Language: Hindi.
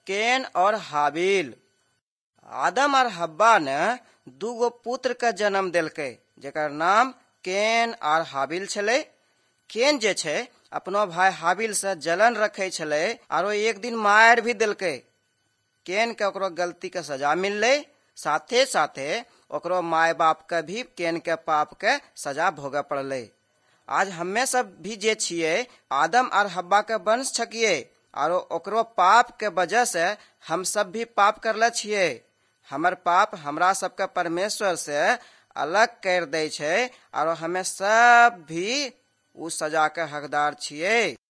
केन और हाबिल। आदम और हब्बा ने दूगो पुत्र के जन्म देलकै जेकर नाम केन और हाबिल छलै। केन जे छै अपनो भाई हाबिल से जलन रखे छलै आरो एक दिन मार भी देलकै। केन के ओकरो गलती के सजा मिललै, साथे साथे ओकरो माय बाप के भी केन के पाप के सजा भोगे पड़लै। आज हमें सब भी जे छियै आदम और हब्बा के वंश छकियै आरो ओकरो पाप के वजह से हम सब भी पाप करले छियै। हमर पाप हमरा सबके परमेश्वर से अलग कर दै छै आरो हमें सब भी उस सजा के हकदार छियै।